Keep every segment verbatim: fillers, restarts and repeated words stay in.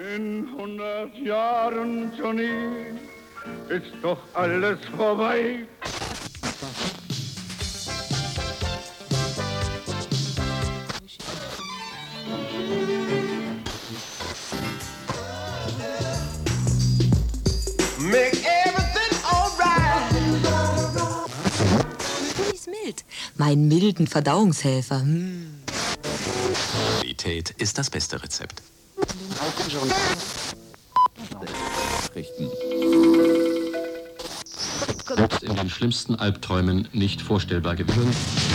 In hundert Jahren, Johnny, ist doch alles vorbei. Make everything alright. Ist mild. Mein milden Verdauungshelfer. Hm. Qualität ist das beste Rezept. Selbst in den schlimmsten Albträumen nicht vorstellbar gewesen.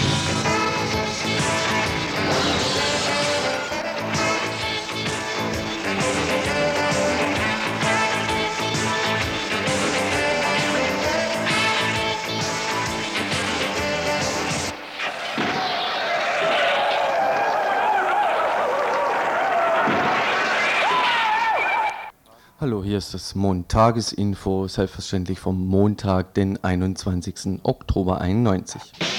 Hallo, hier ist das Montagesinfo, selbstverständlich vom Montag, den einundzwanzigsten Oktober einundneunzig.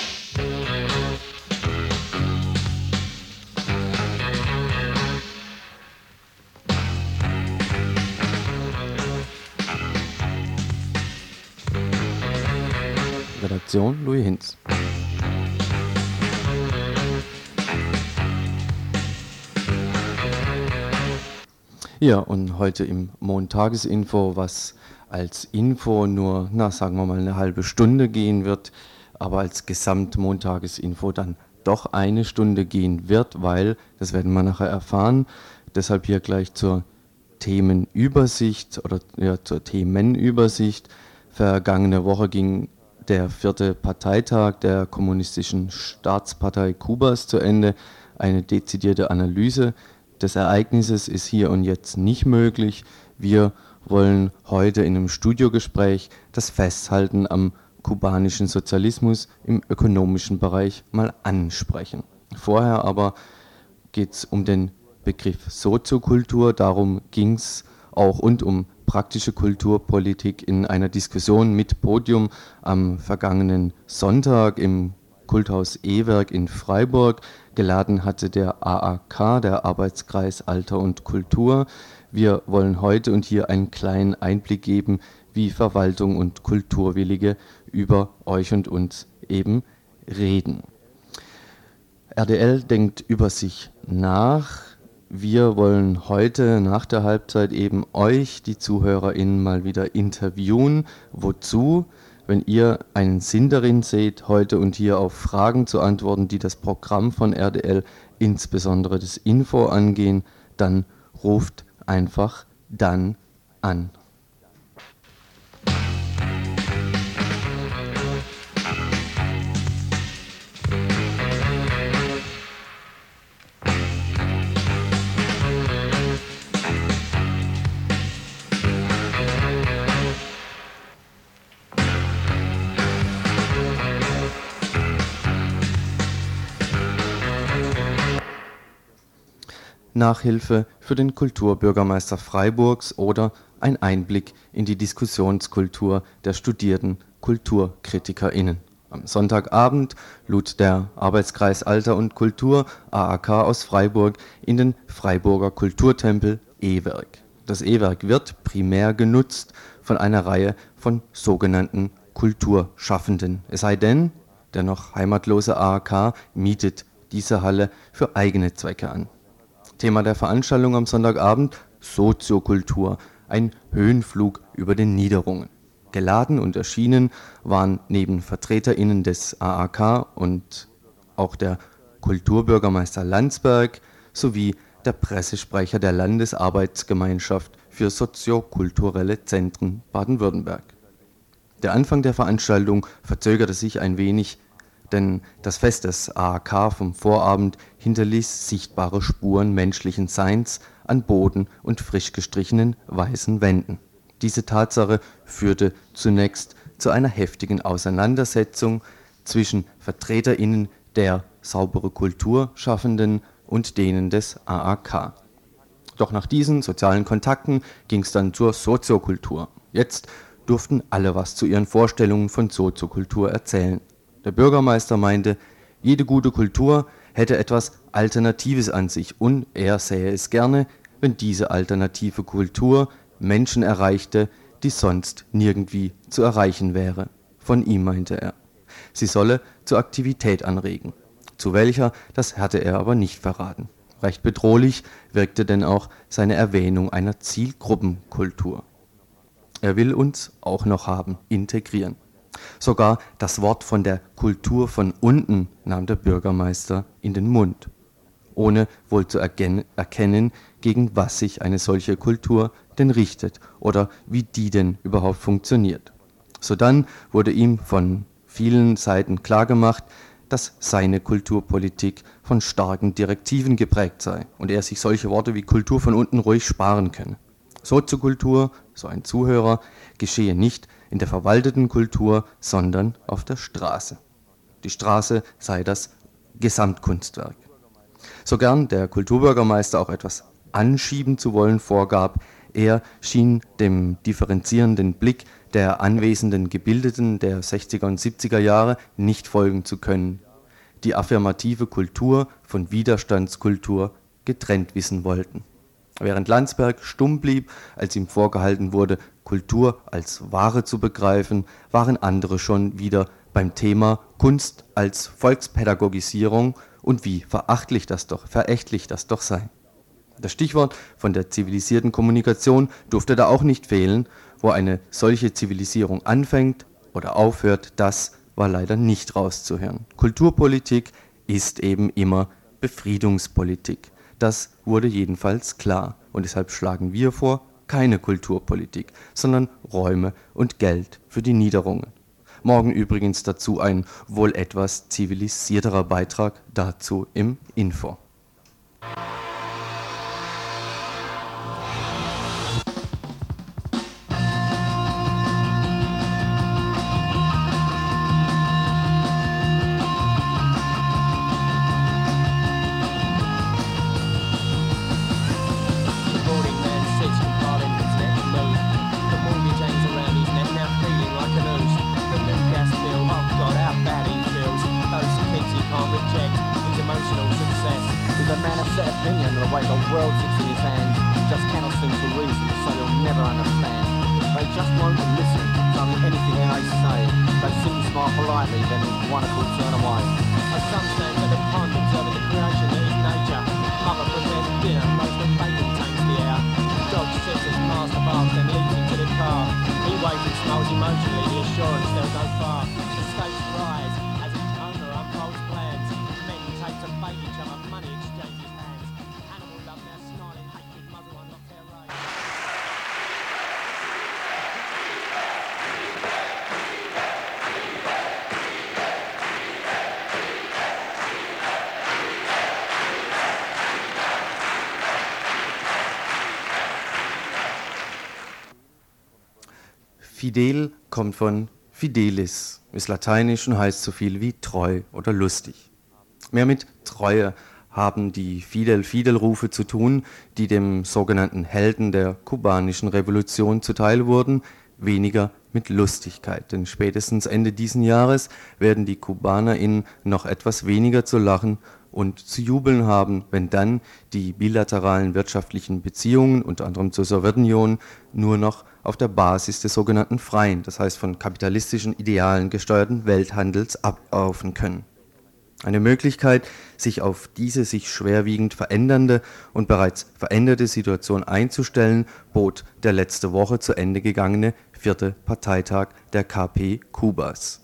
Redaktion Louis Hinz. Ja, und heute im Montagesinfo, was als Info nur, na sagen wir mal, eine halbe Stunde gehen wird, aber als Gesamtmontagesinfo dann doch eine Stunde gehen wird, weil, das werden wir nachher erfahren, deshalb hier gleich zur Themenübersicht oder ja, zur Themenübersicht. Vergangene Woche ging der vierte Parteitag der Kommunistischen Staatspartei Kubas zu Ende. Eine dezidierte Analyse des Ereignisses ist hier und jetzt nicht möglich. Wir wollen heute in einem Studiogespräch das Festhalten am kubanischen Sozialismus im ökonomischen Bereich mal ansprechen. Vorher aber geht es um den Begriff Soziokultur, darum ging es auch und um praktische Kulturpolitik in einer Diskussion mit Podium am vergangenen Sonntag im Kulthaus E-Werk in Freiburg. Geladen hatte der A A K, der Arbeitskreis Alter und Kultur. Wir wollen heute und hier einen kleinen Einblick geben, wie Verwaltung und Kulturwillige über euch und uns eben reden. R D L denkt über sich nach. Wir wollen heute nach der Halbzeit eben euch, die ZuhörerInnen, mal wieder interviewen. Wozu? Wenn ihr einen Sinn darin seht, heute und hier auf Fragen zu antworten, die das Programm von R D L, insbesondere das Info, angehen, dann ruft einfach dann an. Nachhilfe für den Kulturbürgermeister Freiburgs oder ein Einblick in die Diskussionskultur der studierten KulturkritikerInnen. Am Sonntagabend lud der Arbeitskreis Alter und Kultur A A K aus Freiburg in den Freiburger Kulturtempel E-Werk. Das E-Werk wird primär genutzt von einer Reihe von sogenannten Kulturschaffenden. Es sei denn, der noch heimatlose A A K mietet diese Halle für eigene Zwecke an. Thema der Veranstaltung am Sonntagabend: Soziokultur, ein Höhenflug über den Niederungen. Geladen und erschienen waren neben VertreterInnen des A A K und auch der Kulturbürgermeister Landsberg sowie der Pressesprecher der Landesarbeitsgemeinschaft für soziokulturelle Zentren Baden-Württemberg. Der Anfang der Veranstaltung verzögerte sich ein wenig, denn das Fest des A A K vom Vorabend hinterließ sichtbare Spuren menschlichen Seins an Boden und frisch gestrichenen weißen Wänden. Diese Tatsache führte zunächst zu einer heftigen Auseinandersetzung zwischen VertreterInnen der saubere Kultur Schaffenden und denen des A A K. Doch nach diesen sozialen Kontakten ging es dann zur Soziokultur. Jetzt durften alle was zu ihren Vorstellungen von Soziokultur erzählen. Der Bürgermeister meinte, jede gute Kultur hätte etwas Alternatives an sich und er sähe es gerne, wenn diese alternative Kultur Menschen erreichte, die sonst nirgendwie zu erreichen wäre. Von ihm meinte er. Sie solle zur Aktivität anregen. Zu welcher, das hatte er aber nicht verraten. Recht bedrohlich wirkte denn auch seine Erwähnung einer Zielgruppenkultur. Er will uns auch noch haben, integrieren. Sogar das Wort von der Kultur von unten nahm der Bürgermeister in den Mund, ohne wohl zu erkennen, gegen was sich eine solche Kultur denn richtet oder wie die denn überhaupt funktioniert. Sodann wurde ihm von vielen Seiten klargemacht, dass seine Kulturpolitik von starken Direktiven geprägt sei und er sich solche Worte wie Kultur von unten ruhig sparen könne. Soziokultur, so ein Zuhörer, geschehe nicht in der verwalteten Kultur, sondern auf der Straße. Die Straße sei das Gesamtkunstwerk. So gern der Kulturbürgermeister auch etwas anschieben zu wollen vorgab, er schien dem differenzierenden Blick der anwesenden Gebildeten der sechziger und siebziger Jahre nicht folgen zu können, die affirmative Kultur von Widerstandskultur getrennt wissen wollten. Während Landsberg stumm blieb, als ihm vorgehalten wurde, Kultur als Ware zu begreifen, waren andere schon wieder beim Thema Kunst als Volkspädagogisierung und wie verachtlich das doch, verächtlich das doch sei. Das Stichwort von der zivilisierten Kommunikation durfte da auch nicht fehlen. Wo eine solche Zivilisierung anfängt oder aufhört, das war leider nicht rauszuhören. Kulturpolitik ist eben immer Befriedungspolitik. Das wurde jedenfalls klar. Und deshalb schlagen wir vor, keine Kulturpolitik, sondern Räume und Geld für die Niederungen. Morgen übrigens dazu ein wohl etwas zivilisierterer Beitrag dazu im Info. Fidel kommt von fidelis, ist lateinisch und heißt so viel wie treu oder lustig. Mehr mit Treue haben die Fidel-Fidel-Rufe zu tun, die dem sogenannten Helden der kubanischen Revolution zuteil wurden, weniger mit Lustigkeit. Denn spätestens Ende diesen Jahres werden die KubanerInnen noch etwas weniger zu lachen und zu jubeln haben, wenn dann die bilateralen wirtschaftlichen Beziehungen, unter anderem zur Sowjetunion, nur noch auf der Basis des sogenannten freien, das heißt von kapitalistischen Idealen gesteuerten Welthandels ablaufen können. Eine Möglichkeit, sich auf diese sich schwerwiegend verändernde und bereits veränderte Situation einzustellen, bot der letzte Woche zu Ende gegangene vierte Parteitag der K P Kubas.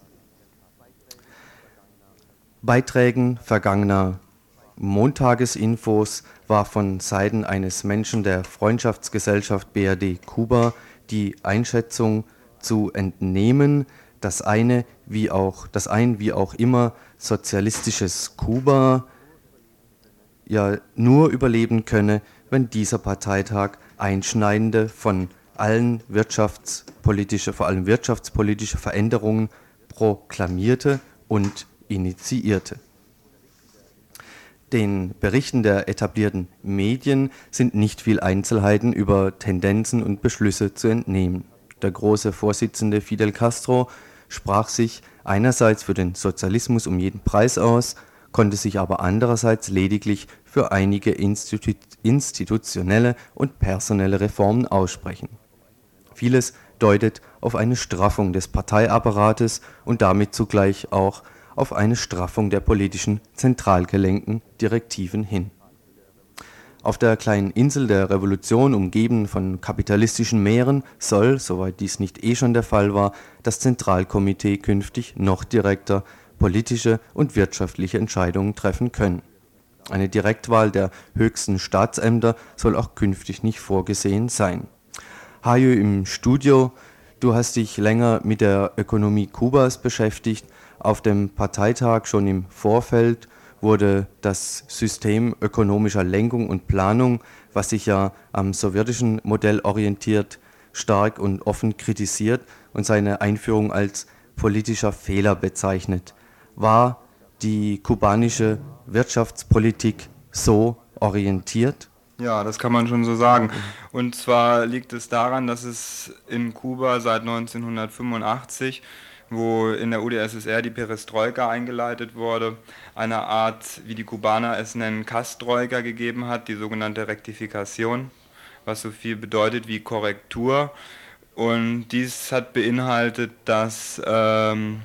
Beiträgen vergangener Montagesinfos war von Seiten eines Menschen der Freundschaftsgesellschaft B R D Kuba die Einschätzung zu entnehmen, dass eine wie auch das ein wie auch immer sozialistisches Kuba ja nur überleben könne, wenn dieser Parteitag einschneidende von allen wirtschaftspolitische, vor allem wirtschaftspolitische Veränderungen proklamierte und initiierte. Den Berichten der etablierten Medien sind nicht viel Einzelheiten über Tendenzen und Beschlüsse zu entnehmen. Der große Vorsitzende Fidel Castro sprach sich einerseits für den Sozialismus um jeden Preis aus, konnte sich aber andererseits lediglich für einige Institu institutionelle und personelle Reformen aussprechen. Vieles deutet auf eine Straffung des Parteiapparates und damit zugleich auch auf eine Straffung der politischen zentral gelenkten Direktiven hin. Auf der kleinen Insel der Revolution, umgeben von kapitalistischen Meeren, soll, soweit dies nicht eh schon der Fall war, das Zentralkomitee künftig noch direkter politische und wirtschaftliche Entscheidungen treffen können. Eine Direktwahl der höchsten Staatsämter soll auch künftig nicht vorgesehen sein. Hajo im Studio, du hast dich länger mit der Ökonomie Kubas beschäftigt. Auf dem Parteitag schon im Vorfeld wurde das System ökonomischer Lenkung und Planung, was sich ja am sowjetischen Modell orientiert, stark und offen kritisiert und seine Einführung als politischer Fehler bezeichnet. War die kubanische Wirtschaftspolitik so orientiert? Ja, das kann man schon so sagen. Und zwar liegt es daran, dass es in Kuba seit neunzehnhundertfünfundachtzig, wo in der U d S S R die Perestroika eingeleitet wurde, eine Art, wie die Kubaner es nennen, Kastroika gegeben hat, die sogenannte Rektifikation, was so viel bedeutet wie Korrektur. Und dies hat beinhaltet, dass ähm,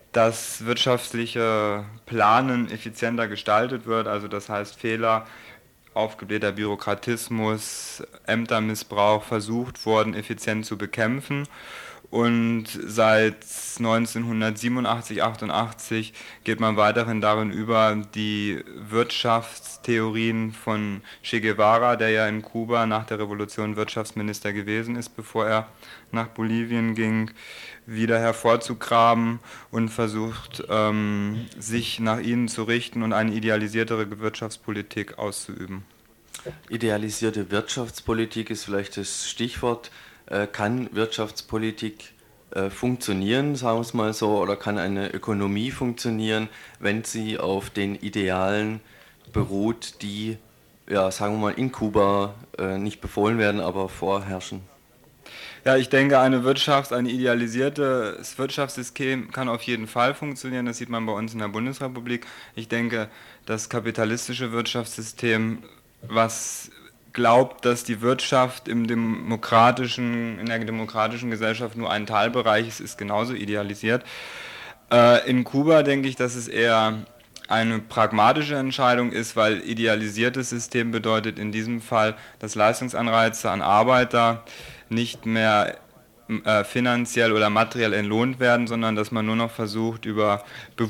das wirtschaftliche Planen effizienter gestaltet wird, also das heißt Fehler, aufgeblähter Bürokratismus, Ämtermissbrauch versucht wurden, effizient zu bekämpfen. Und seit neunzehnhundertsiebenundachtzig, achtundachtzig geht man weiterhin darin über, die Wirtschaftstheorien von Che Guevara, der ja in Kuba nach der Revolution Wirtschaftsminister gewesen ist, bevor er nach Bolivien ging, wieder hervorzugraben und versucht, ähm, sich nach ihnen zu richten und eine idealisiertere Wirtschaftspolitik auszuüben. Idealisierte Wirtschaftspolitik ist vielleicht das Stichwort. Äh, kann Wirtschaftspolitik äh, funktionieren, sagen wir es mal so, oder kann eine Ökonomie funktionieren, wenn sie auf den Idealen beruht, die, ja, sagen wir mal, in Kuba äh, nicht befohlen werden, aber vorherrschen? Ja, ich denke, eine Wirtschaft, ein idealisiertes Wirtschaftssystem kann auf jeden Fall funktionieren. Das sieht man bei uns in der Bundesrepublik. Ich denke, das kapitalistische Wirtschaftssystem, was glaubt, dass die Wirtschaft im demokratischen, in der demokratischen Gesellschaft nur ein Teilbereich ist, ist genauso idealisiert. Äh, in Kuba denke ich, dass es eher eine pragmatische Entscheidung ist, weil idealisiertes System bedeutet in diesem Fall, dass Leistungsanreize an Arbeiter nicht mehr äh, finanziell oder materiell entlohnt werden, sondern dass man nur noch versucht, über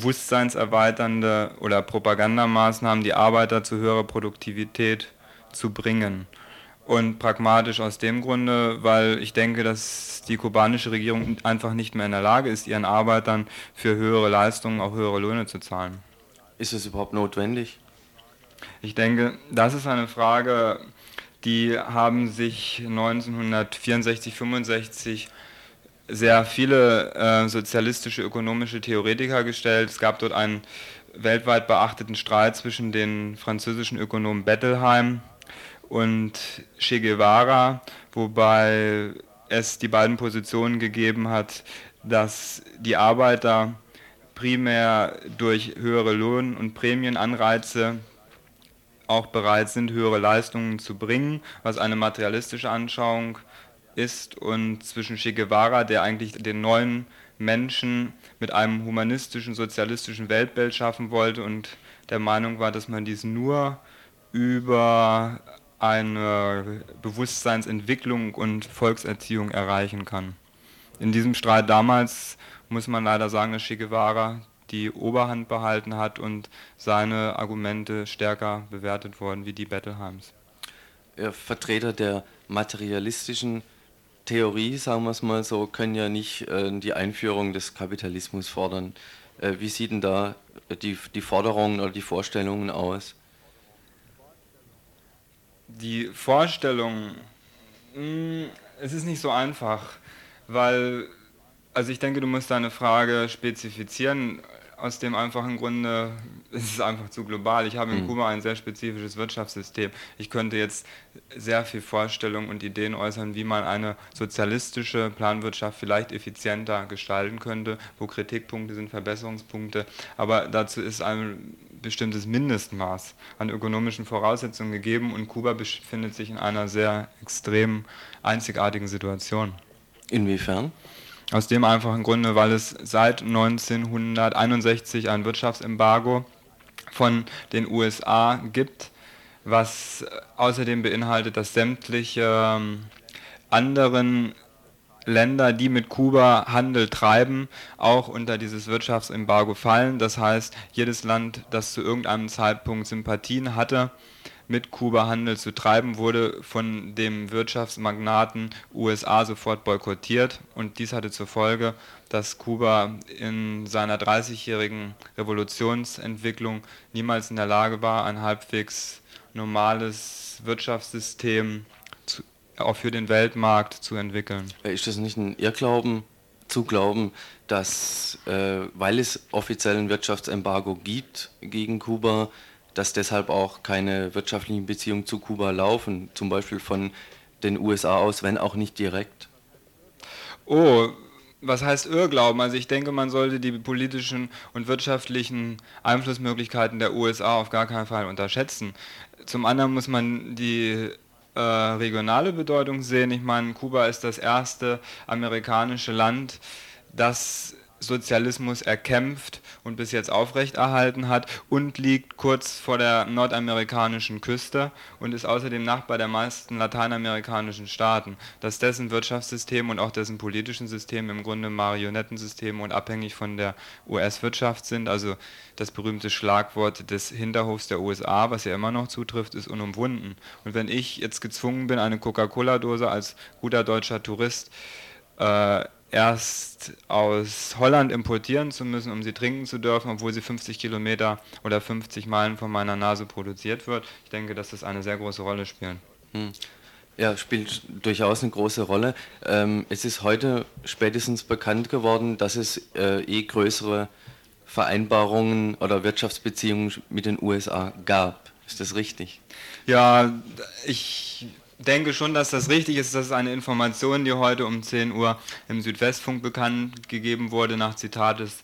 bewusstseinserweiternde oder Propagandamaßnahmen die Arbeiter zu höherer Produktivität zu bringen. Und pragmatisch aus dem Grunde, weil ich denke, dass die kubanische Regierung einfach nicht mehr in der Lage ist, ihren Arbeitern für höhere Leistungen auch höhere Löhne zu zahlen. Ist es überhaupt notwendig? Ich denke, das ist eine Frage, die haben sich neunzehnhundertvierundsechzig, fünfundsechzig sehr viele äh, sozialistische ökonomische Theoretiker gestellt. Es gab dort einen weltweit beachteten Streit zwischen den französischen Ökonomen Bettelheim und Che Guevara, wobei es die beiden Positionen gegeben hat, dass die Arbeiter primär durch höhere Lohn- und Prämienanreize auch bereit sind, höhere Leistungen zu bringen, was eine materialistische Anschauung ist, und zwischen Che Guevara, der eigentlich den neuen Menschen mit einem humanistischen, sozialistischen Weltbild schaffen wollte und der Meinung war, dass man dies nur über eine Bewusstseinsentwicklung und Volkserziehung erreichen kann. In diesem Streit damals muss man leider sagen, dass Che Guevara die Oberhand behalten hat und seine Argumente stärker bewertet wurden wie die Bettelheims. Vertreter der materialistischen Theorie, sagen wir es mal so, können ja nicht äh, die Einführung des Kapitalismus fordern. Äh, wie sieht denn da die, die Forderungen oder die Vorstellungen aus? Die Vorstellung, mh, es ist nicht so einfach, weil, also ich denke, du musst deine Frage spezifizieren. Aus dem einfachen Grunde ist es einfach zu global. Ich habe in Kuba ein sehr spezifisches Wirtschaftssystem. Ich könnte jetzt sehr viel Vorstellungen und Ideen äußern, wie man eine sozialistische Planwirtschaft vielleicht effizienter gestalten könnte, wo Kritikpunkte sind, Verbesserungspunkte. Aber dazu ist ein bestimmtes Mindestmaß an ökonomischen Voraussetzungen gegeben und Kuba befindet sich in einer sehr extrem einzigartigen Situation. Inwiefern? Aus dem einfachen Grunde, weil es seit neunzehnhunderteinundsechzig ein Wirtschaftsembargo von den U S A gibt, was außerdem beinhaltet, dass sämtliche ähm, anderen Länder, die mit Kuba Handel treiben, auch unter dieses Wirtschaftsembargo fallen. Das heißt, jedes Land, das zu irgendeinem Zeitpunkt Sympathien hatte, mit Kuba Handel zu treiben, wurde von dem Wirtschaftsmagnaten U S A sofort boykottiert und dies hatte zur Folge, dass Kuba in seiner dreißigjährigen Revolutionsentwicklung niemals in der Lage war, ein halbwegs normales Wirtschaftssystem zu, auch für den Weltmarkt zu entwickeln. Ist das nicht ein Irrglauben, zu glauben, dass, äh, weil es offiziell ein Wirtschaftsembargo gibt gegen Kuba, dass deshalb auch keine wirtschaftlichen Beziehungen zu Kuba laufen, zum Beispiel von den U S A aus, wenn auch nicht direkt? Oh, was heißt Irrglauben? Also ich denke, man sollte die politischen und wirtschaftlichen Einflussmöglichkeiten der U S A auf gar keinen Fall unterschätzen. Zum anderen muss man die äh, regionale Bedeutung sehen. Ich meine, Kuba ist das erste amerikanische Land, das Sozialismus erkämpft und bis jetzt aufrechterhalten hat und liegt kurz vor der nordamerikanischen Küste und ist außerdem Nachbar der meisten lateinamerikanischen Staaten. Dass dessen Wirtschaftssystem und auch dessen politischen System im Grunde Marionettensysteme und abhängig von der U S-Wirtschaft sind, also das berühmte Schlagwort des Hinterhofs der U S A, was ja immer noch zutrifft, ist unumwunden. Und wenn ich jetzt gezwungen bin, eine Coca-Cola-Dose als guter deutscher Tourist äh, erst aus Holland importieren zu müssen, um sie trinken zu dürfen, obwohl sie fünfzig Kilometer oder fünfzig Meilen von meiner Nase produziert wird. Ich denke, dass das eine sehr große Rolle spielt. Hm. Ja, spielt durchaus eine große Rolle. Ähm, es ist heute spätestens bekannt geworden, dass es äh, eh größere Vereinbarungen oder Wirtschaftsbeziehungen mit den U S A gab. Ist das richtig? Ja, ich denke schon, dass das richtig ist. Das ist eine Information, die heute um zehn Uhr im Südwestfunk bekannt gegeben wurde, nach Zitat des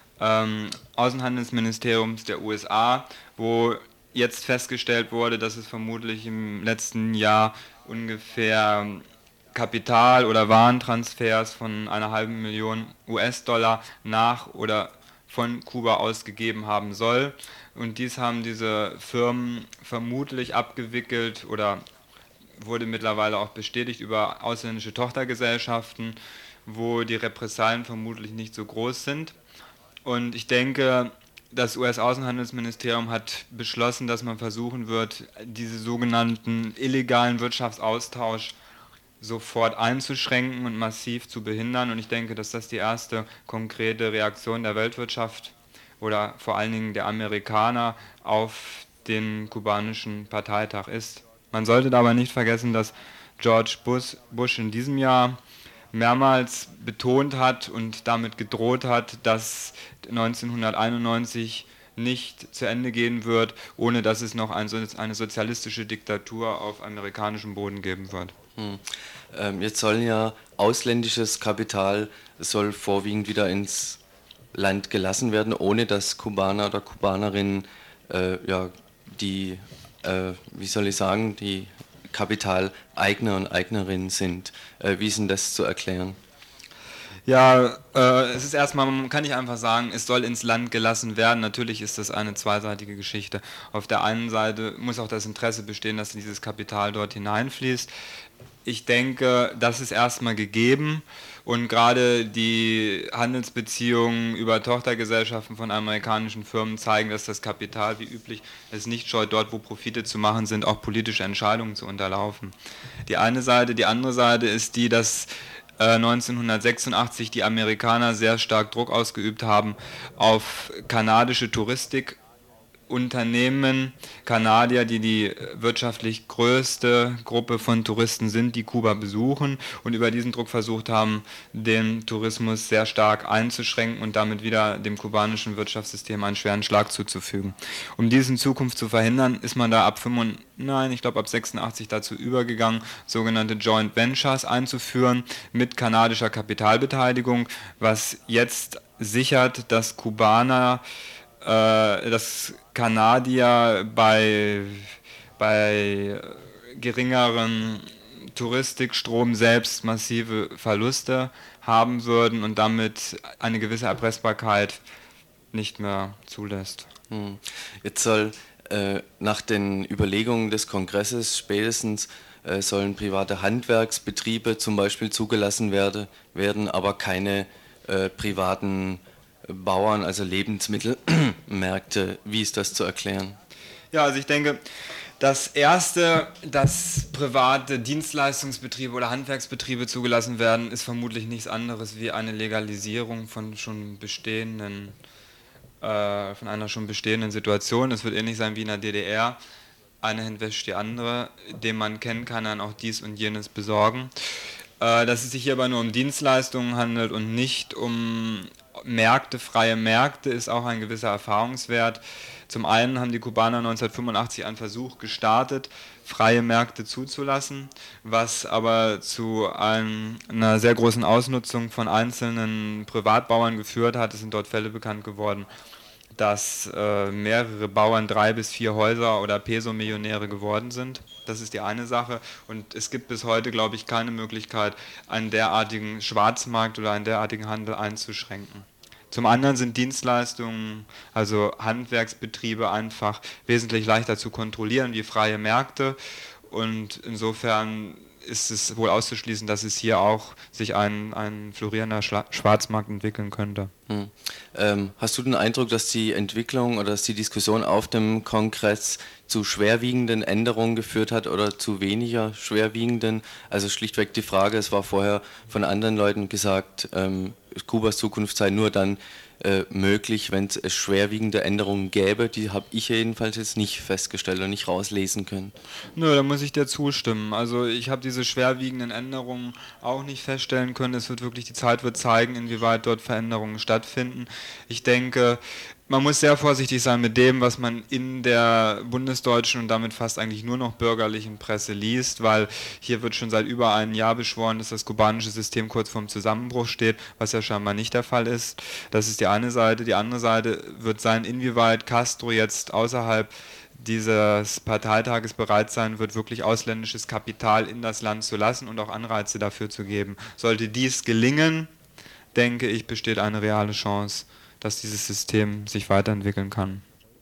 ähm, Außenhandelsministeriums der U S A, wo jetzt festgestellt wurde, dass es vermutlich im letzten Jahr ungefähr Kapital- oder Warentransfers von einer halben Million U S-Dollar nach oder von Kuba ausgegeben haben soll. Und dies haben diese Firmen vermutlich abgewickelt oder wurde mittlerweile auch bestätigt über ausländische Tochtergesellschaften, wo die Repressalien vermutlich nicht so groß sind. Und ich denke, das U S-Außenhandelsministerium hat beschlossen, dass man versuchen wird, diese sogenannten illegalen Wirtschaftsaustausch sofort einzuschränken und massiv zu behindern. Und ich denke, dass das die erste konkrete Reaktion der Weltwirtschaft oder vor allen Dingen der Amerikaner auf den kubanischen Parteitag ist. Man sollte dabei nicht vergessen, dass George Bush, Bush in diesem Jahr mehrmals betont hat und damit gedroht hat, dass neunzehnhunderteinundneunzig nicht zu Ende gehen wird, ohne dass es noch ein, eine sozialistische Diktatur auf amerikanischem Boden geben wird. Hm. Ähm, jetzt soll ja ausländisches Kapital soll vorwiegend wieder ins Land gelassen werden, ohne dass Kubaner oder Kubanerinnen äh, ja, die Äh, wie soll ich sagen, die Kapitaleigner und Eignerinnen sind. Äh, wie ist denn das zu erklären? Ja, äh, es ist erstmal, man kann nicht einfach sagen, es soll ins Land gelassen werden. Natürlich ist das eine zweiseitige Geschichte. Auf der einen Seite muss auch das Interesse bestehen, dass dieses Kapital dort hineinfließt. Ich denke, das ist erstmal gegeben und gerade die Handelsbeziehungen über Tochtergesellschaften von amerikanischen Firmen zeigen, dass das Kapital wie üblich es nicht scheut, dort wo Profite zu machen sind, auch politische Entscheidungen zu unterlaufen. Die eine Seite, die andere Seite ist die, dass äh, neunzehnhundertsechsundachtzig die Amerikaner sehr stark Druck ausgeübt haben auf kanadische Touristik. Unternehmen, Kanadier, die die wirtschaftlich größte Gruppe von Touristen sind, die Kuba besuchen und über diesen Druck versucht haben, den Tourismus sehr stark einzuschränken und damit wieder dem kubanischen Wirtschaftssystem einen schweren Schlag zuzufügen. Um dies in Zukunft zu verhindern, ist man da ab fünfundneunzig, nein, ich glaube ab sechsundachtzig dazu übergegangen, sogenannte Joint Ventures einzuführen mit kanadischer Kapitalbeteiligung, was jetzt sichert, dass Kubaner äh, dass Kanadier bei, bei geringeren Touristikstrom selbst massive Verluste haben würden und damit eine gewisse Erpressbarkeit nicht mehr zulässt. Hm. Jetzt soll äh, nach den Überlegungen des Kongresses spätestens äh, sollen private Handwerksbetriebe zum Beispiel zugelassen werde, werden, aber keine äh, privaten Bauern, also Lebensmittelmärkte. Wie ist das zu erklären? Ja, also ich denke, das Erste, dass private Dienstleistungsbetriebe oder Handwerksbetriebe zugelassen werden, ist vermutlich nichts anderes wie eine Legalisierung von schon bestehenden, äh, von einer schon bestehenden Situation. Es wird ähnlich sein wie in der D D R. Eine Hand wäscht die andere. Den man kennt, kann dann auch dies und jenes besorgen. Äh, dass es sich hierbei nur um Dienstleistungen handelt und nicht um Märkte, freie Märkte, ist auch ein gewisser Erfahrungswert. Zum einen haben die Kubaner neunzehnhundertfünfundachtzig einen Versuch gestartet, freie Märkte zuzulassen, was aber zu einem, einer sehr großen Ausnutzung von einzelnen Privatbauern geführt hat. Es sind dort Fälle bekannt geworden, dass äh, mehrere Bauern drei bis vier Häuser oder Peso-Millionäre geworden sind. Das ist die eine Sache. Und es gibt bis heute, glaube ich, keine Möglichkeit, einen derartigen Schwarzmarkt oder einen derartigen Handel einzuschränken. Zum anderen sind Dienstleistungen, also Handwerksbetriebe, einfach wesentlich leichter zu kontrollieren wie freie Märkte. Und insofern ist es wohl auszuschließen, dass es hier auch sich ein, ein florierender Schla- Schwarzmarkt entwickeln könnte. Hm. Ähm, hast du den Eindruck, dass die Entwicklung oder dass die Diskussion auf dem Kongress zu schwerwiegenden Änderungen geführt hat oder zu weniger schwerwiegenden? Also schlichtweg die Frage, es war vorher von anderen Leuten gesagt, ähm, Kubas Zukunft sei nur dann äh, möglich, wenn es schwerwiegende Änderungen gäbe. Die habe ich jedenfalls jetzt nicht festgestellt und nicht rauslesen können. Nö, da muss ich dir zustimmen. Also ich habe diese schwerwiegenden Änderungen auch nicht feststellen können. Es wird wirklich, die Zeit wird zeigen, inwieweit dort Veränderungen stattfinden. Ich denke, man muss sehr vorsichtig sein mit dem, was man in der bundesdeutschen und damit fast eigentlich nur noch bürgerlichen Presse liest, weil hier wird schon seit über einem Jahr beschworen, dass das kubanische System kurz vorm Zusammenbruch steht, was ja scheinbar nicht der Fall ist. Das ist die eine Seite. Die andere Seite wird sein, inwieweit Castro jetzt außerhalb dieses Parteitages bereit sein wird, wirklich ausländisches Kapital in das Land zu lassen und auch Anreize dafür zu geben. Sollte dies gelingen, denke ich, besteht eine reale Chance, dass dieses System sich weiterentwickeln kann.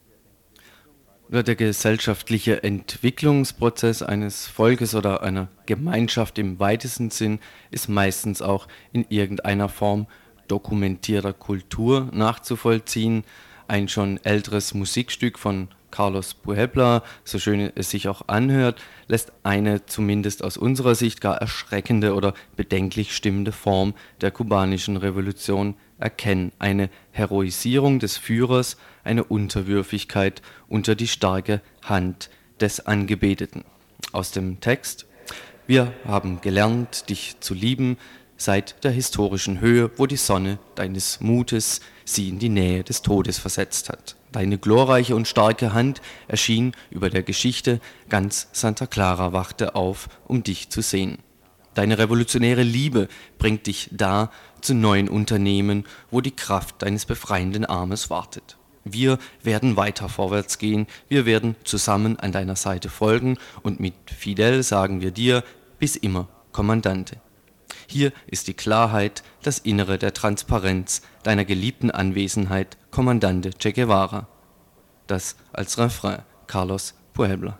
Der gesellschaftliche Entwicklungsprozess eines Volkes oder einer Gemeinschaft im weitesten Sinn ist meistens auch in irgendeiner Form dokumentierter Kultur nachzuvollziehen. Ein schon älteres Musikstück von Carlos Puebla, so schön es sich auch anhört, lässt eine zumindest aus unserer Sicht gar erschreckende oder bedenklich stimmende Form der kubanischen Revolution erkennen. Eine Heroisierung des Führers, eine Unterwürfigkeit unter die starke Hand des Angebeteten. Aus dem Text: Wir haben gelernt, dich zu lieben, seit der historischen Höhe, wo die Sonne deines Mutes sie in die Nähe des Todes versetzt hat. Deine glorreiche und starke Hand erschien über der Geschichte, ganz Santa Clara wachte auf, um dich zu sehen. Deine revolutionäre Liebe bringt dich da zu neuen Unternehmen, wo die Kraft deines befreienden Armes wartet. Wir werden weiter vorwärts gehen, wir werden zusammen an deiner Seite folgen und mit Fidel sagen wir dir, bis immer, Kommandante. Hier ist die Klarheit, das Innere der Transparenz deiner geliebten Anwesenheit, Kommandante Che Guevara. Das als Refrain Carlos Puebla.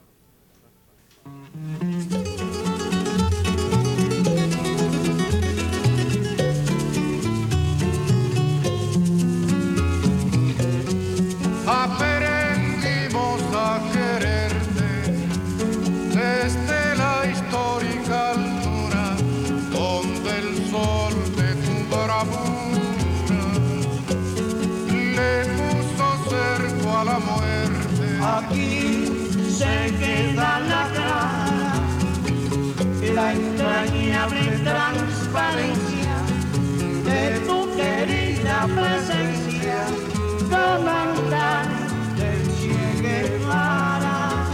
Aprendimos a quererte desde la histórica altura donde el sol de tu bravura le puso cerco a la muerte. Aquí se queda la clara, la entrañable transparencia de tu querida presencia, comandante Che Guevara.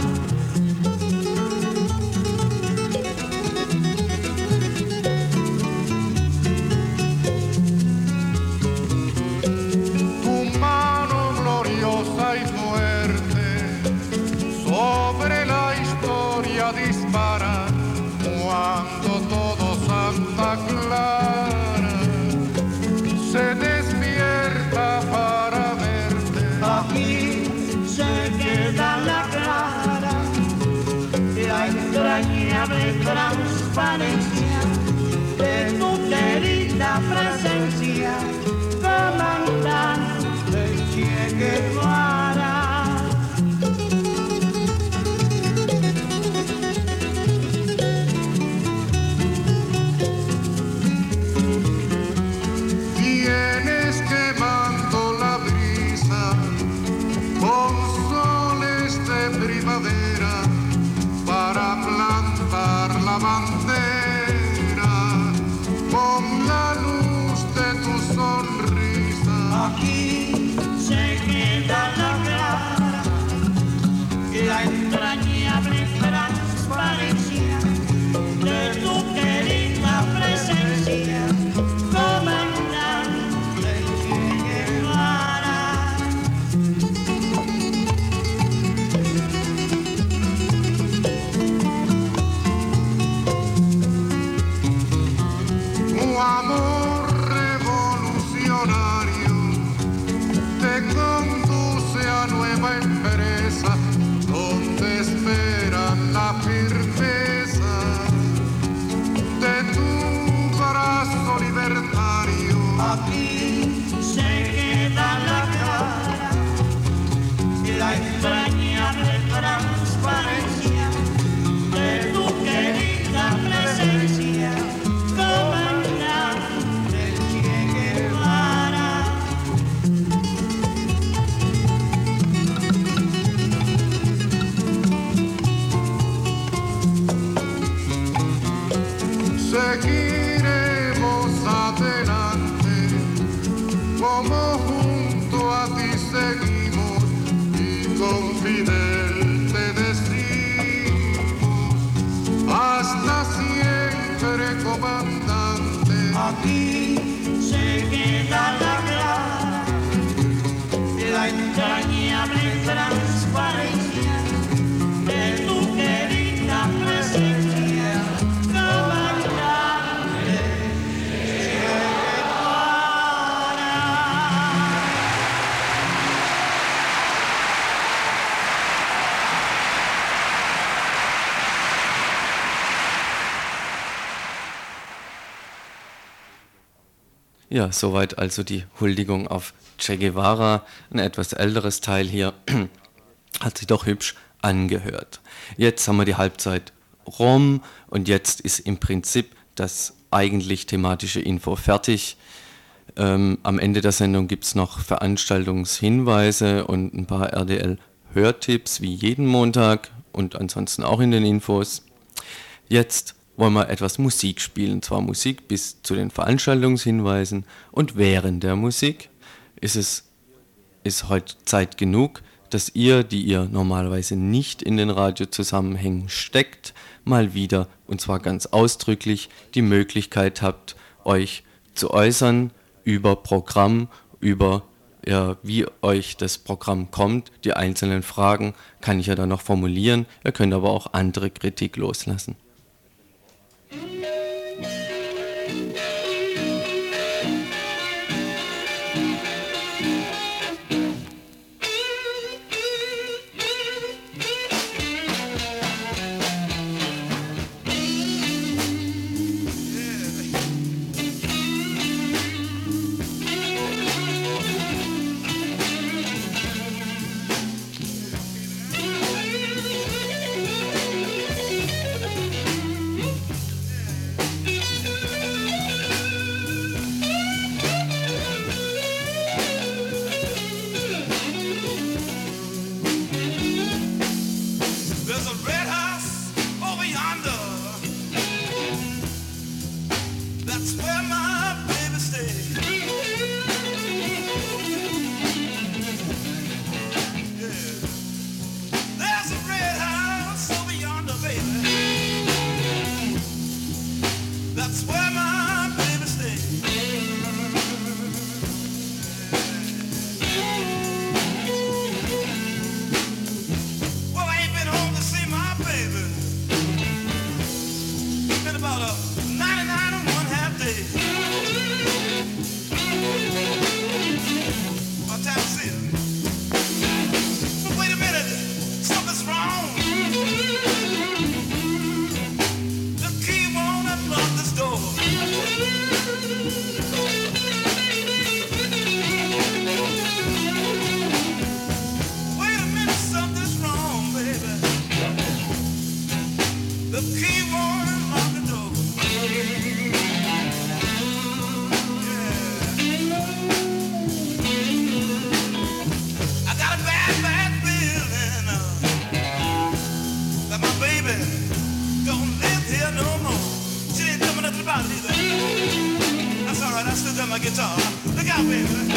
Tu mano gloriosa entrañable transparencia de tu querida presencia, comandante Che Guevara. Vienes quemando la brisa con soles de primavera para plantar la bandera con la luz de tu sonrisa. Aquí se queda la clara y la entrañable transparencia de tu querida presencia, comandante Che Guevara. Tu amor revolucionario te conduce a nueva empresa donde esperan la firmeza de tu brazo libertario. Aquí se queda la cara y la entrañable transparencia de tu querida presencia, comandante Che Guevara. Seguiremos adelante como junto a ti seguimos y con Fidel te decimos hasta siempre, comandante. Aquí se queda la clara y la entrañable transparencia de tu querida presencia, comandante Che Guevara. Ja, soweit also die Huldigung auf Che Guevara. Ein etwas älteres Teil hier hat sich doch hübsch angehört. Jetzt haben wir die Halbzeit rum und jetzt ist im Prinzip das eigentlich thematische Info fertig. Ähm, am Ende der Sendung gibt es noch Veranstaltungshinweise und ein paar R D L-Hörtipps wie jeden Montag und ansonsten auch in den Infos. Jetzt wollen wir etwas Musik spielen, zwar Musik bis zu den Veranstaltungshinweisen und während der Musik ist es ist heute Zeit genug, dass ihr, die ihr normalerweise nicht in den Radiozusammenhängen steckt, mal wieder, und zwar ganz ausdrücklich, die Möglichkeit habt, euch zu äußern über Programm, über ja, wie euch das Programm kommt. Die einzelnen Fragen kann ich ja dann noch formulieren, ihr könnt aber auch andere Kritik loslassen. My guitar. Look out, baby.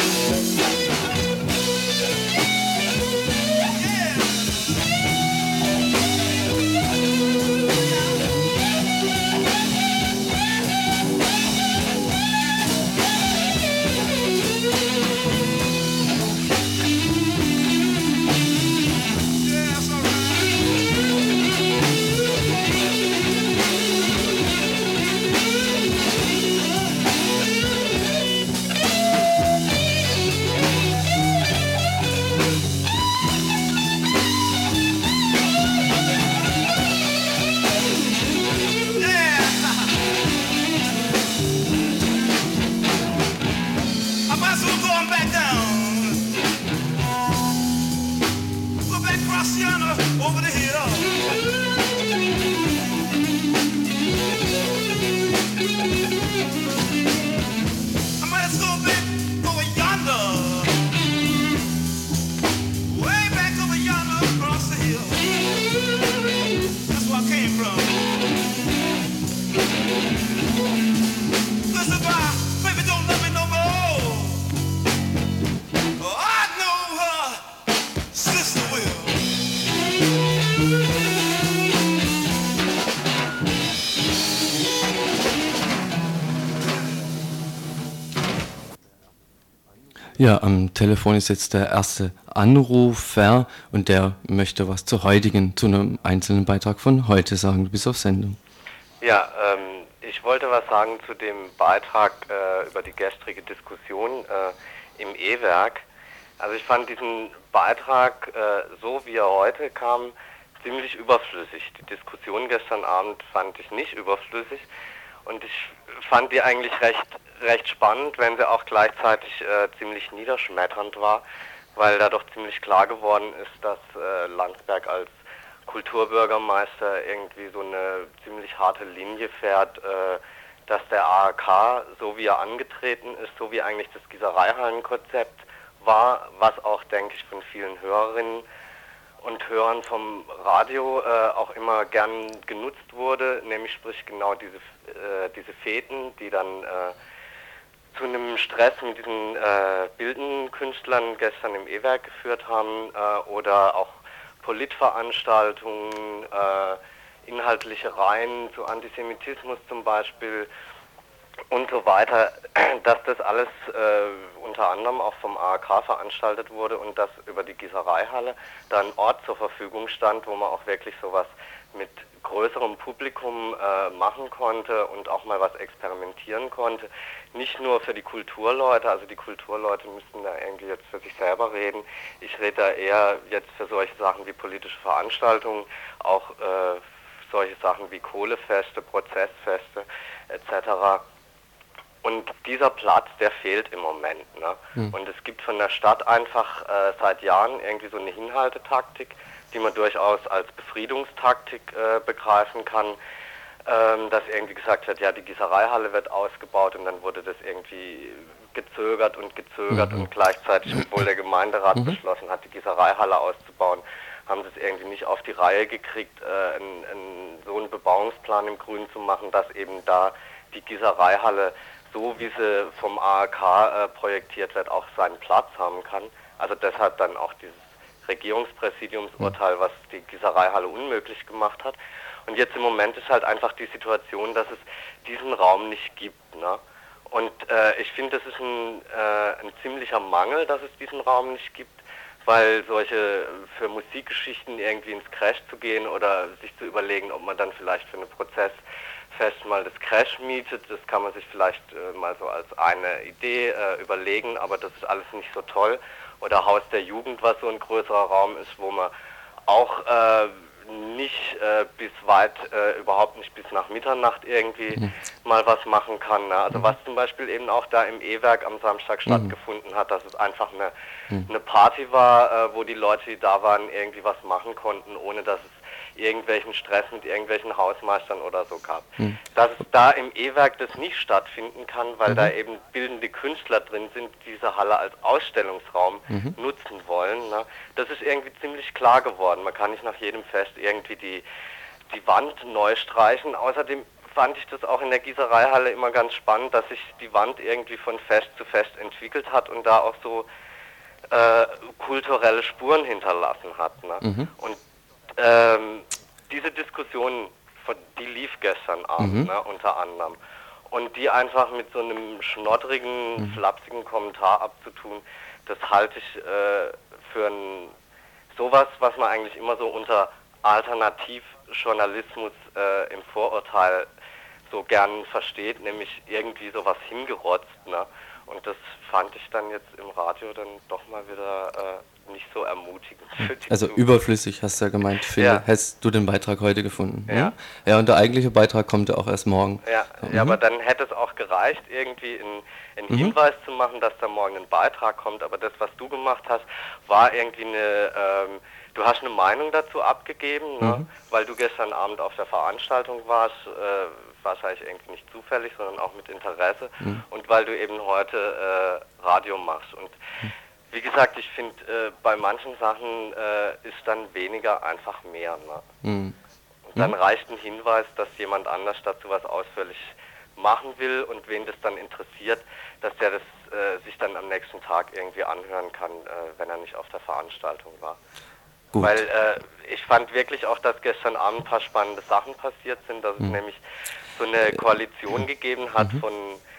Ja, am Telefon ist jetzt der erste Anrufer und der möchte was zu heutigen, zu einem einzelnen Beitrag von heute sagen. Du bist auf Sendung. Ja, ähm, ich wollte was sagen zu dem Beitrag äh, über die gestrige Diskussion äh, im E-Werk. Also ich fand diesen Beitrag, äh, so wie er heute kam, ziemlich überflüssig. Die Diskussion gestern Abend fand ich nicht überflüssig und ich fand die eigentlich recht recht spannend, wenn sie auch gleichzeitig äh, ziemlich niederschmetternd war, weil da doch ziemlich klar geworden ist, dass äh, Landsberg als Kulturbürgermeister irgendwie so eine ziemlich harte Linie fährt, äh, dass der A H K, so wie er angetreten ist, so wie eigentlich das Gießereihallenkonzept war, was auch, denke ich, von vielen Hörerinnen und Hörern vom Radio äh, auch immer gern genutzt wurde, nämlich sprich genau diese, äh, diese Feten, die dann äh, zu einem Stress mit diesen äh, Bildnenkünstlern gestern im E-Werk geführt haben äh, oder auch Politveranstaltungen, äh, inhaltliche Reihen zu Antisemitismus zum Beispiel und so weiter, dass das alles äh, unter anderem auch vom A H K veranstaltet wurde und dass über die Gießereihalle da ein Ort zur Verfügung stand, wo man auch wirklich sowas mit größerem Publikum äh, machen konnte und auch mal was experimentieren konnte. Nicht nur für die Kulturleute, also die Kulturleute müssten da irgendwie jetzt für sich selber reden. Ich rede da eher jetzt für solche Sachen wie politische Veranstaltungen, auch äh, solche Sachen wie Kohlefeste, Prozessfeste et cetera. Und dieser Platz, der fehlt im Moment. Ne? Mhm. Und es gibt von der Stadt einfach äh, seit Jahren irgendwie so eine Hinhaltetaktik, die man durchaus als Befriedungstaktik äh, begreifen kann, ähm, dass irgendwie gesagt wird, ja, die Gießereihalle wird ausgebaut und dann wurde das irgendwie gezögert und gezögert mhm. und gleichzeitig, obwohl der Gemeinderat mhm. beschlossen hat, die Gießereihalle auszubauen, haben sie es irgendwie nicht auf die Reihe gekriegt, äh, einen, einen, so einen Bebauungsplan im Grün zu machen, dass eben da die Gießereihalle, so wie sie vom A H K äh, projektiert wird, auch seinen Platz haben kann. Also deshalb dann auch dieses Regierungspräsidiumsurteil, was die Gießereihalle unmöglich gemacht hat. Und jetzt im Moment ist halt einfach die Situation, dass es diesen Raum nicht gibt. Ne? Und äh, ich finde, das ist ein, äh, ein ziemlicher Mangel, dass es diesen Raum nicht gibt, weil solche für Musikgeschichten irgendwie ins Crash zu gehen oder sich zu überlegen, ob man dann vielleicht für eine Prozessfest mal das Crash mietet, das kann man sich vielleicht äh, mal so als eine Idee äh, überlegen, aber das ist alles nicht so toll. Oder Haus der Jugend, was so ein größerer Raum ist, wo man auch äh, nicht äh, bis weit, äh, überhaupt nicht bis nach Mitternacht irgendwie mhm. mal was machen kann. Ne? Also mhm. was zum Beispiel eben auch da im E-Werk am Samstag mhm. stattgefunden hat, dass es einfach eine, mhm. eine Party war, äh, wo die Leute, die da waren, irgendwie was machen konnten, ohne dass es irgendwelchen Stress mit irgendwelchen Hausmeistern oder so gab. Mhm. Dass es da im E-Werk das nicht stattfinden kann, weil Mhm. da eben bildende Künstler drin sind, die diese Halle als Ausstellungsraum Mhm. nutzen wollen, ne? Das ist irgendwie ziemlich klar geworden. Man kann nicht nach jedem Fest irgendwie die, die Wand neu streichen. Außerdem fand ich das auch in der Gießereihalle immer ganz spannend, dass sich die Wand irgendwie von Fest zu Fest entwickelt hat und da auch so äh, kulturelle Spuren hinterlassen hat. Ne? Mhm. Und ähm, diese Diskussion, die lief gestern Abend, Mhm. ne, unter anderem. Und die einfach mit so einem schnoddrigen, Mhm. flapsigen Kommentar abzutun, das halte ich äh, für ein, sowas, was man eigentlich immer so unter Alternativjournalismus äh, im Vorurteil so gern versteht, nämlich irgendwie sowas hingerotzt. Ne? Und das fand ich dann jetzt im Radio dann doch mal wieder äh, nicht so ermutigend. Für die Also Zukunft. überflüssig, hast du ja gemeint. Finde, Ja. hast du den Beitrag heute gefunden? Ja. Hm? Ja, und der eigentliche Beitrag kommt ja auch erst morgen. Ja, Mhm. ja, aber dann hätte es auch gereicht, irgendwie einen, einen Mhm. Hinweis zu machen, dass da morgen ein Beitrag kommt. Aber das, was du gemacht hast, war irgendwie eine, ähm, du hast eine Meinung dazu abgegeben, ne? Mhm. Weil du gestern Abend auf der Veranstaltung warst, äh, wahrscheinlich irgendwie nicht zufällig, sondern auch mit Interesse. Mhm. Und weil du eben heute äh, Radio machst. Und wie gesagt, ich finde, äh, bei manchen Sachen äh, ist dann weniger einfach mehr. Ne? Mhm. Und dann reicht ein Hinweis, dass jemand anders dazu was ausführlich machen will und wen das dann interessiert, dass der das äh, sich dann am nächsten Tag irgendwie anhören kann, äh, wenn er nicht auf der Veranstaltung war. Gut. Weil äh, ich fand wirklich auch, dass gestern Abend ein paar spannende Sachen passiert sind, dass es Mhm. nämlich so eine Koalition gegeben hat von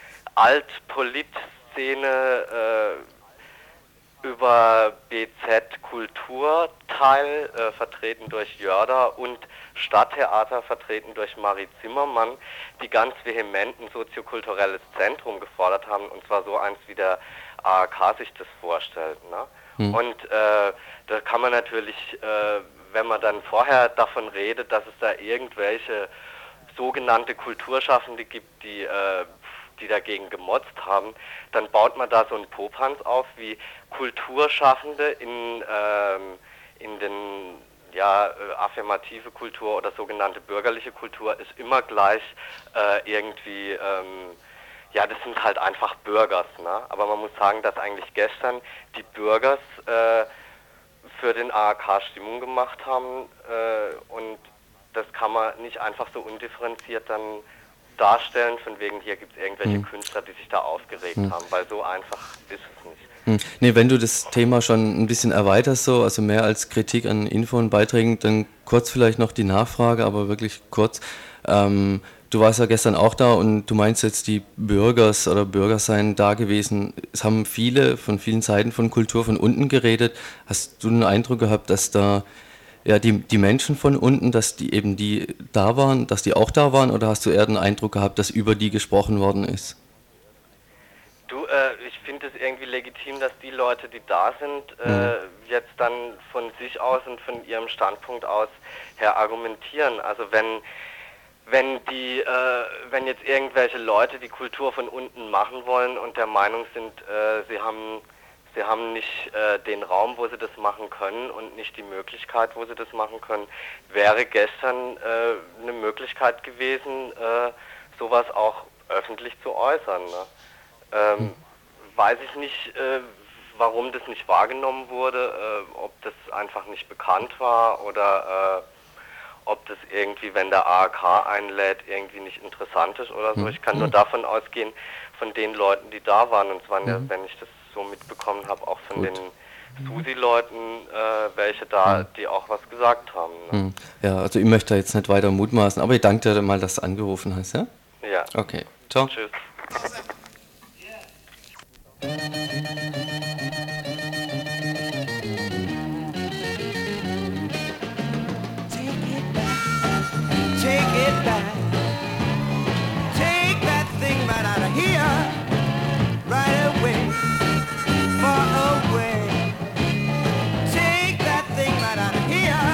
Alt-Polit-Szene äh, über B Z Kulturteil, äh, vertreten durch Jörder, und Stadttheater, vertreten durch Marie Zimmermann, die ganz vehement ein soziokulturelles Zentrum gefordert haben, und zwar so eins, wie der A R K sich das vorstellt. Ne? Hm. Und äh, da kann man natürlich, äh, wenn man dann vorher davon redet, dass es da irgendwelche sogenannte Kulturschaffende gibt, die, äh, die dagegen gemotzt haben, dann baut man da so einen Popanz auf, wie Kulturschaffende in, ähm, in den, ja, äh, affirmative Kultur oder sogenannte bürgerliche Kultur ist immer gleich äh, irgendwie, ähm, ja, das sind halt einfach Bürgers, ne? Aber man muss sagen, dass eigentlich gestern die Bürgers äh, für den A R K Stimmung gemacht haben, äh, und das kann man nicht einfach so undifferenziert dann darstellen, von wegen hier gibt es irgendwelche Hm. Künstler, die sich da aufgeregt Hm. haben, weil so einfach ist es nicht. Hm. Nee, wenn du das Thema schon ein bisschen erweiterst, so, also mehr als Kritik an Info und Beiträgen, dann kurz vielleicht noch die Nachfrage, aber wirklich kurz. Ähm, du warst ja gestern auch da und du meinst jetzt, die Bürgers oder Bürger seien da gewesen. Es haben viele von vielen Seiten von Kultur von unten geredet. Hast du den Eindruck gehabt, dass da ja, die, die Menschen von unten, dass die eben die da waren, dass die auch da waren, oder hast du eher den Eindruck gehabt, dass über die gesprochen worden ist? Du, äh, ich finde es irgendwie legitim, dass die Leute, die da sind, äh, jetzt dann von sich aus und von ihrem Standpunkt aus her argumentieren. Also wenn wenn die, äh, wenn jetzt irgendwelche Leute die Kultur von unten machen wollen und der Meinung sind, äh, sie haben sie haben nicht äh, den Raum, wo sie das machen können und nicht die Möglichkeit, wo sie das machen können, wäre gestern äh, eine Möglichkeit gewesen, äh, sowas auch öffentlich zu äußern. Ne? Ähm, hm. Weiß ich nicht, äh, warum das nicht wahrgenommen wurde, äh, ob das einfach nicht bekannt war oder äh, ob das irgendwie, wenn der A R K einlädt, irgendwie nicht interessant ist oder so. Ich kann nur davon ausgehen, von den Leuten, die da waren, und zwar, mhm. wenn ich das so mitbekommen habe, auch von Gut. den Susi-Leuten, äh, welche da, die auch was gesagt haben. Ne? Ja, also ich möchte da jetzt nicht weiter mutmaßen, aber ich danke dir mal, dass du angerufen hast, ja? Ja. Okay, ciao. Tschüss. Take it back. Take that thing right out of here. Right away. Far away. Take that thing right out of here.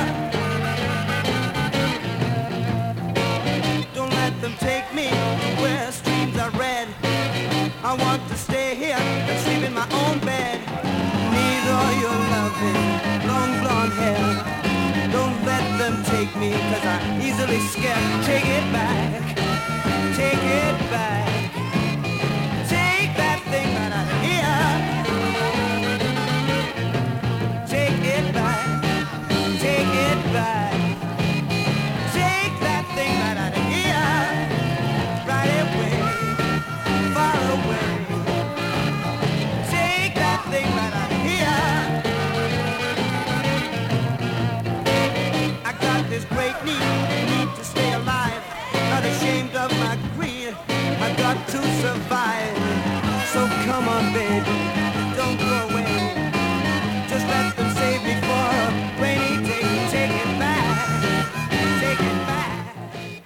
Don't let them take me where streams are red. I want to stay here and sleep in my own bed. Need all your loving, long blonde hair. Don't let them take me me, cause I'm easily scared. Take it back, take it back, take that thing right out of here. Take it back, take it back, take that thing right out of here. Right away, far away. Take that thing right out of here. I got this great need, need to stay alive. Not ashamed of my greed, I got to survive. So come on, baby, don't go away. Just let them save me for a rainy day. Take it back, take it back.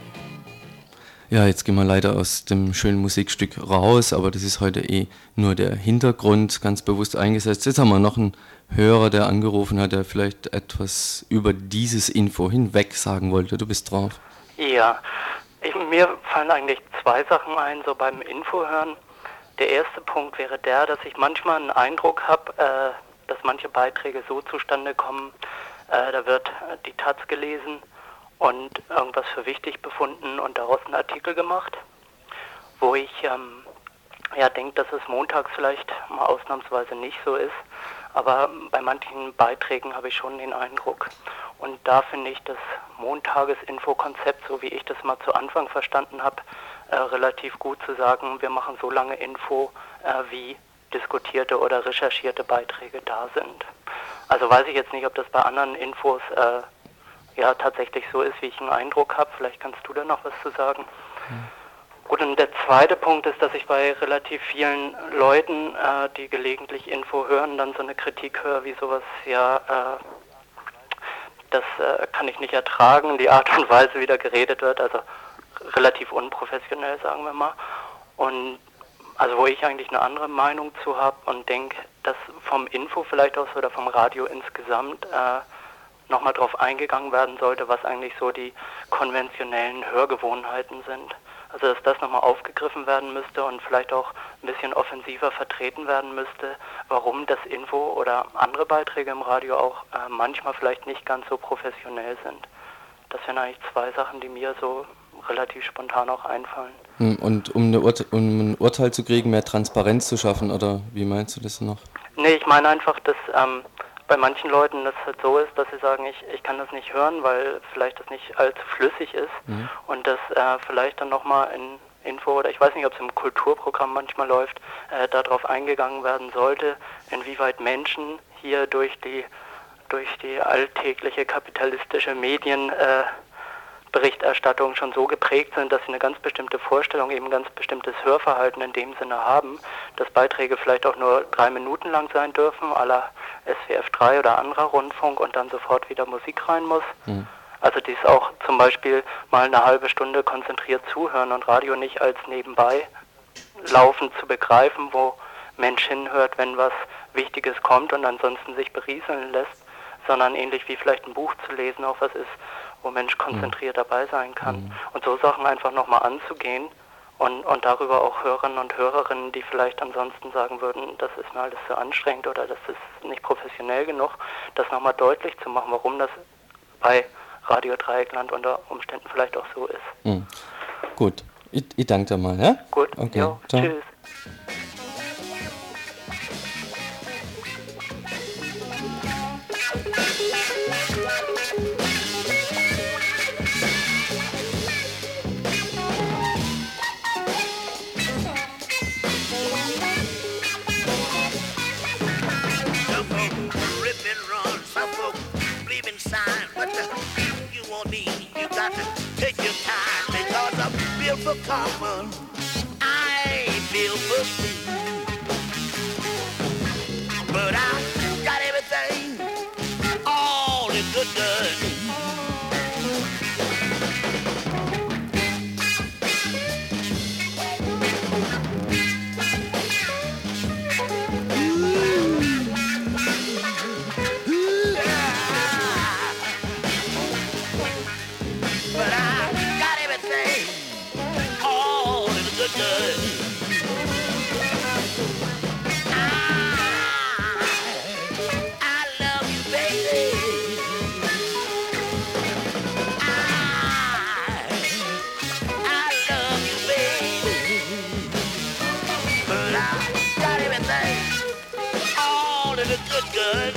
Ja, jetzt gehen wir leider aus dem schönen Musikstück raus, aber das ist heute eh nur der Hintergrund, ganz bewusst eingesetzt. Jetzt haben wir noch einen Hörer, der angerufen hat, der vielleicht etwas über dieses Info hinweg sagen wollte. Du bist drauf. Ja, ich, mir fallen eigentlich zwei Sachen ein, so beim Info-Hören. Der erste Punkt wäre der, dass ich manchmal einen Eindruck habe, äh, dass manche Beiträge so zustande kommen, äh, da wird die Taz gelesen und irgendwas für wichtig befunden und daraus einen Artikel gemacht, wo ich ähm, ja denke, dass es montags vielleicht mal ausnahmsweise nicht so ist, aber bei manchen Beiträgen habe ich schon den Eindruck. Und da finde ich das Montagesinfo-Konzept, so wie ich das mal zu Anfang verstanden habe, äh, relativ gut zu sagen, wir machen so lange Info, äh, wie diskutierte oder recherchierte Beiträge da sind. Also weiß ich jetzt nicht, ob das bei anderen Infos äh, ja tatsächlich so ist, wie ich einen Eindruck habe. Vielleicht kannst du da noch was zu sagen. Mhm. Gut, und der zweite Punkt ist, dass ich bei relativ vielen Leuten, äh, die gelegentlich Info hören, dann so eine Kritik höre, wie sowas, ja, äh, das äh, kann ich nicht ertragen, die Art und Weise, wie da geredet wird, also relativ unprofessionell, sagen wir mal. Und also wo ich eigentlich eine andere Meinung zu habe und denke, dass vom Info vielleicht aus oder vom Radio insgesamt äh, nochmal drauf eingegangen werden sollte, was eigentlich so die konventionellen Hörgewohnheiten sind. Also dass das nochmal aufgegriffen werden müsste und vielleicht auch ein bisschen offensiver vertreten werden müsste, warum das Info oder andere Beiträge im Radio auch äh, manchmal vielleicht nicht ganz so professionell sind. Das wären eigentlich zwei Sachen, die mir so relativ spontan auch einfallen. Und um, eine Urte- um ein Urteil zu kriegen, mehr Transparenz zu schaffen, oder wie meinst du das noch? Nee, ich meine einfach, dass ähm, bei manchen Leuten das halt so ist, dass sie sagen, ich, ich kann das nicht hören, weil vielleicht das nicht allzu flüssig ist mhm. und dass äh, vielleicht dann nochmal in Info, oder ich weiß nicht, ob es im Kulturprogramm manchmal läuft, äh, darauf eingegangen werden sollte, inwieweit Menschen hier durch die, durch die alltägliche kapitalistische Medien äh, Berichterstattung schon so geprägt sind, dass sie eine ganz bestimmte Vorstellung, eben ein ganz bestimmtes Hörverhalten in dem Sinne haben, dass Beiträge vielleicht auch nur drei Minuten lang sein dürfen, à la S W F drei oder anderer Rundfunk und dann sofort wieder Musik rein muss. Mhm. Also dies auch zum Beispiel mal eine halbe Stunde konzentriert zuhören und Radio nicht als nebenbei laufend zu begreifen, wo Mensch hinhört, wenn was Wichtiges kommt und ansonsten sich berieseln lässt, sondern ähnlich wie vielleicht ein Buch zu lesen auch was ist, wo Mensch konzentriert mhm. dabei sein kann. Mhm. Und so Sachen einfach nochmal anzugehen und, und darüber auch Hörerinnen und Hörerinnen, die vielleicht ansonsten sagen würden, das ist mir alles zu anstrengend oder das ist nicht professionell genug, das nochmal deutlich zu machen, warum das bei Radio Dreieckland unter Umständen vielleicht auch so ist. Mhm. Gut, ich, ich danke dir mal. Ja? Gut, okay. jo, tschüss. For common, I feel for free, but I got everything, all the good good. good, good.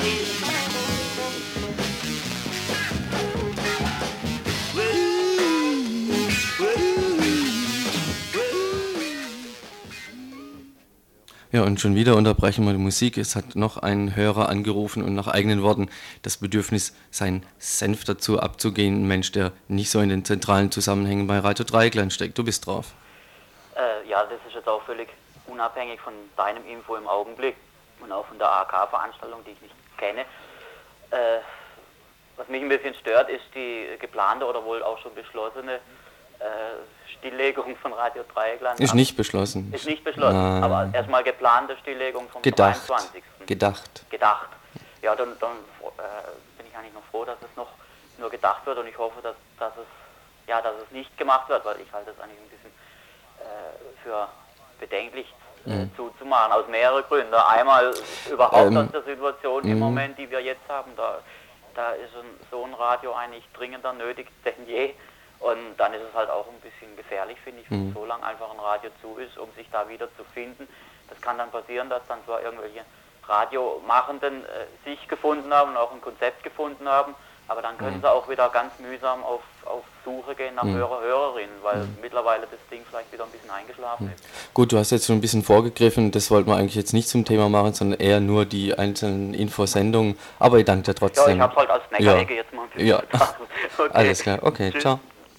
Ja, und schon wieder unterbrechen wir die Musik. Es hat noch ein Hörer angerufen und nach eigenen Worten das Bedürfnis, seinen Senf dazu abzugehen. Ein Mensch, der nicht so in den zentralen Zusammenhängen bei Radio Dreieckland steckt. Du bist drauf. Äh, ja, das ist jetzt auch völlig unabhängig von deinem Info im Augenblick und auch von der A K-Veranstaltung, die ich nicht kenne. Äh, was mich ein bisschen stört, ist die geplante oder wohl auch schon beschlossene äh, Stilllegung von Radio Dreieckland. Ist nicht beschlossen. Ist nicht beschlossen, Nein. aber erstmal geplante Stilllegung vom Gedacht. dreiundzwanzigsten Gedacht. Gedacht. Ja, dann, dann äh, bin ich eigentlich noch froh, dass es noch nur gedacht wird und ich hoffe, dass, dass, es, ja, dass es nicht gemacht wird, weil ich halte das eigentlich ein bisschen äh, für bedenklich äh, Mhm. zuzumachen, aus mehreren Gründen. Einmal überhaupt Ähm, aus der Situation im mhm. Moment, die wir jetzt haben, da, da ist ein, so ein Radio eigentlich dringender nötig denn je. Und dann ist es halt auch ein bisschen gefährlich, finde ich, wenn Mhm. so lange einfach ein Radio zu ist, um sich da wieder zu finden. Das kann dann passieren, dass dann zwar irgendwelche Radiomachenden äh, sich gefunden haben und auch ein Konzept gefunden haben, aber dann können Mhm. sie auch wieder ganz mühsam auf, auf Suche gehen nach Mhm. Hörer, Hörerinnen, weil Mhm. mittlerweile das Ding vielleicht wieder ein bisschen eingeschlafen ist. Gut, du hast jetzt schon ein bisschen vorgegriffen, das wollten wir eigentlich jetzt nicht zum Thema machen, sondern eher nur die einzelnen Infosendungen, aber ich danke dir trotzdem. Ja, ich hab's halt als Neckerecke jetzt mal ein bisschen Ja, betrachtet. Okay. alles klar, okay, Tschüss. ciao.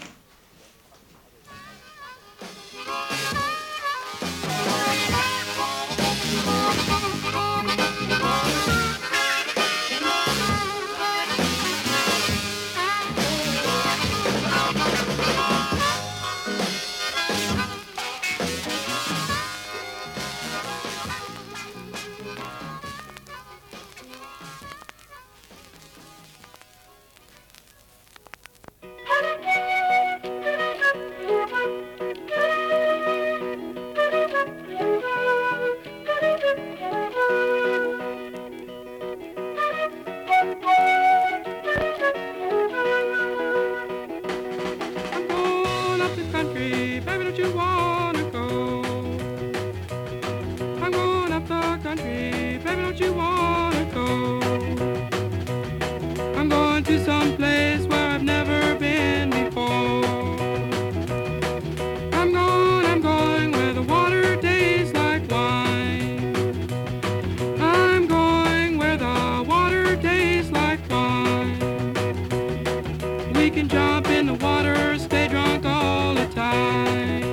going up the country, baby, don't you wanna go? I'm going up the country, baby, don't you wanna go? I'm going to some place where I've never been before. I'm going, I'm going where the water tastes like wine. I'm going where the water tastes like wine. We can jump in the water, stay drunk all the time.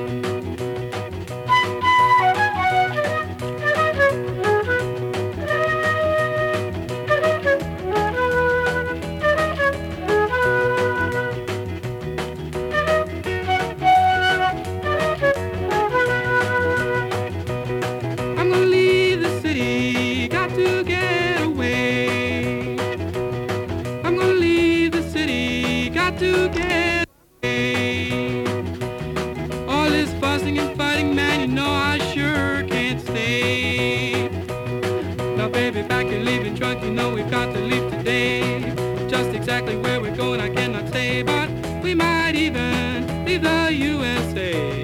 I'm gonna leave the city, got to get away. I'm gonna leave the city, got to get away. All this fussing and fighting, man, you know I sure can't stay. Now, baby, back you're leaving drunk, you know we've got to leave today. Just exactly where we're going, I cannot say, but we might even leave the U S A.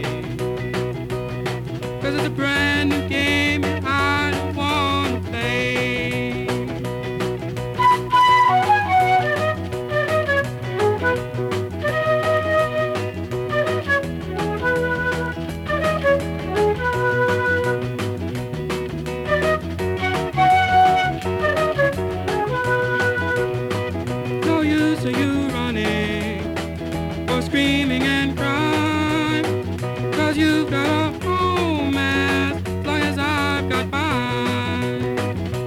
Cause it's a brand new game and I don't wanna play. No use of you running or screaming and crying, cause you've got a home as long as I've got mine.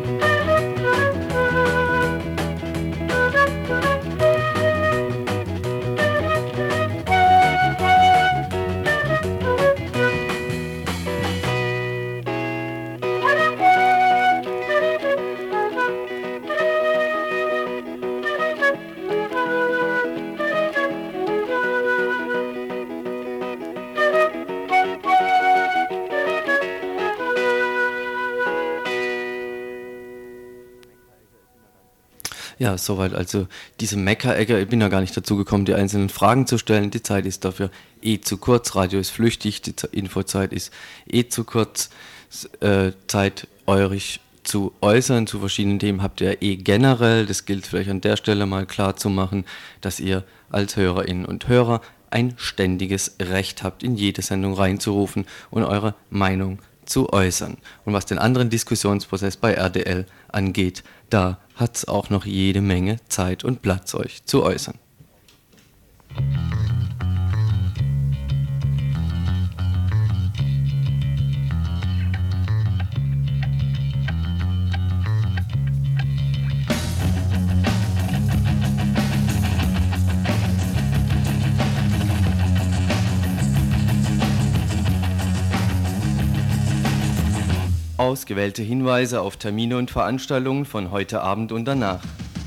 Ja, soweit also diese Mecker-Ecke. Ich bin ja gar nicht dazu gekommen, die einzelnen Fragen zu stellen. Die Zeit ist dafür eh zu kurz. Radio ist flüchtig, die Ze- Infozeit ist eh zu kurz. S- Äh, Zeit, euch zu äußern. Zu verschiedenen Themen habt ihr eh generell, das gilt vielleicht an der Stelle mal klar zu machen, dass ihr als Hörerinnen und Hörer ein ständiges Recht habt, in jede Sendung reinzurufen und eure Meinung zu äußern. Und was den anderen Diskussionsprozess bei R D L angeht, da hat es auch noch jede Menge Zeit und Platz, euch zu äußern. Ausgewählte Hinweise auf Termine und Veranstaltungen von heute Abend und danach.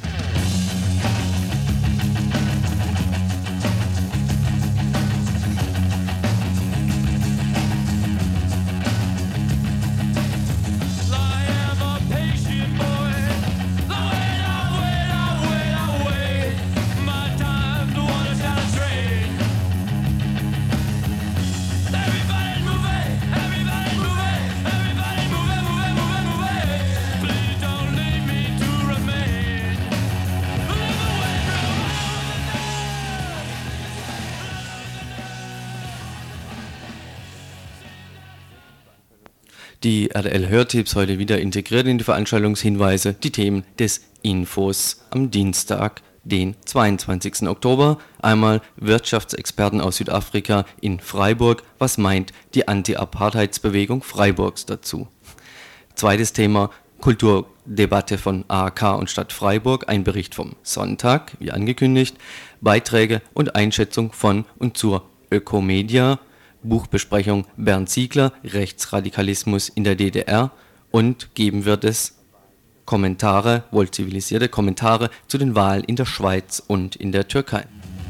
Die R D L-Hörtipps heute wieder integriert in die Veranstaltungshinweise, die Themen des Infos am Dienstag, den zweiundzwanzigsten Oktober. Einmal Wirtschaftsexperten aus Südafrika in Freiburg. Was meint die Anti-Apartheidsbewegung Freiburgs dazu? Zweites Thema, Kulturdebatte von A A K und Stadt Freiburg. Ein Bericht vom Sonntag, wie angekündigt. Beiträge und Einschätzung von und zur Ökomedia. Buchbesprechung Bernd Ziegler, Rechtsradikalismus in der D D R, und geben wird es Kommentare, wohl zivilisierte Kommentare zu den Wahlen in der Schweiz und in der Türkei.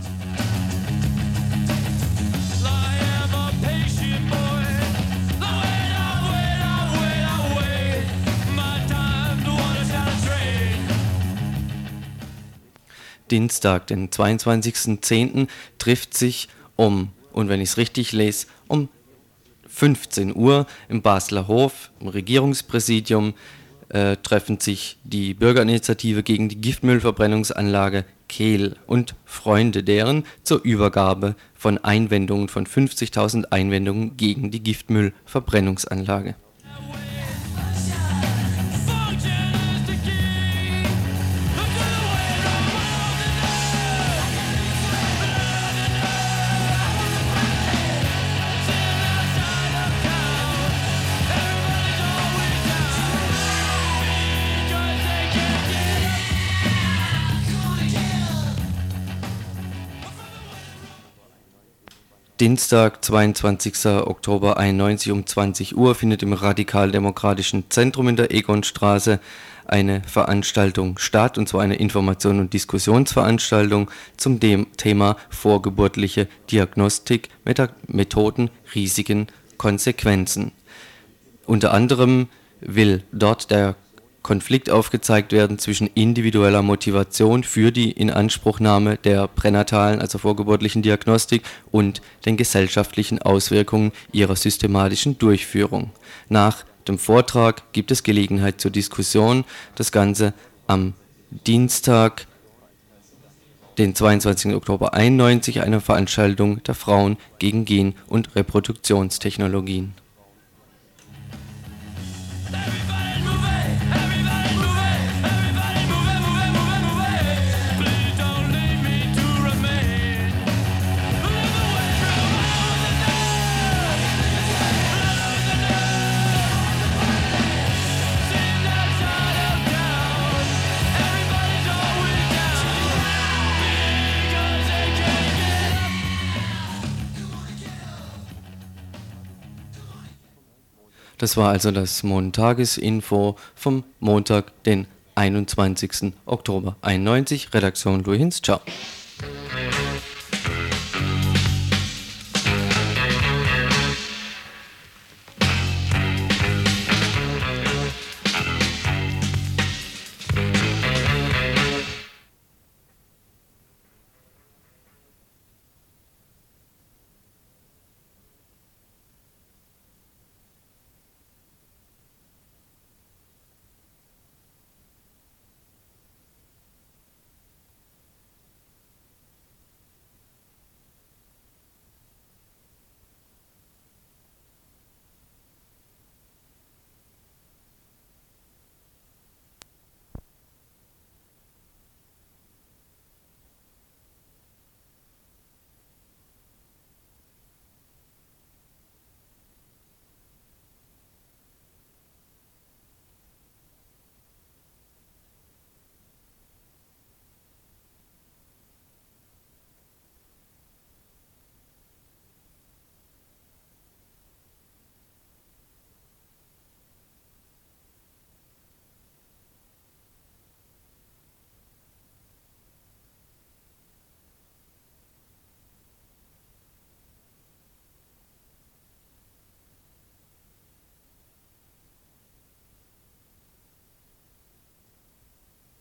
Dienstag, den zweiundzwanzigsten zehnten trifft sich um, und wenn ich es richtig lese, um fünfzehn Uhr im Basler Hof, im Regierungspräsidium, äh, treffen sich die Bürgerinitiative gegen die Giftmüllverbrennungsanlage Kehl und Freunde deren zur Übergabe von Einwendungen, von fünfzigtausend Einwendungen gegen die Giftmüllverbrennungsanlage. Dienstag, zweiundzwanzigsten Oktober einundneunzig um zwanzig Uhr findet im Radikaldemokratischen Zentrum in der Egonstraße eine Veranstaltung statt, und zwar eine Information- und Diskussionsveranstaltung zum Thema vorgeburtliche Diagnostik, Methoden, Risiken, Konsequenzen. Unter anderem will dort der Konflikt aufgezeigt werden zwischen individueller Motivation für die Inanspruchnahme der pränatalen, also vorgeburtlichen Diagnostik, und den gesellschaftlichen Auswirkungen ihrer systematischen Durchführung. Nach dem Vortrag gibt es Gelegenheit zur Diskussion. Das Ganze am Dienstag, den zweiundzwanzigsten Oktober einundneunzig, eine Veranstaltung der Frauen gegen Gen- und Reproduktionstechnologien. Das war also das Montagesinfo vom Montag, den einundzwanzigsten Oktober einundneunzig. Redaktion Louis Hinz. Ciao.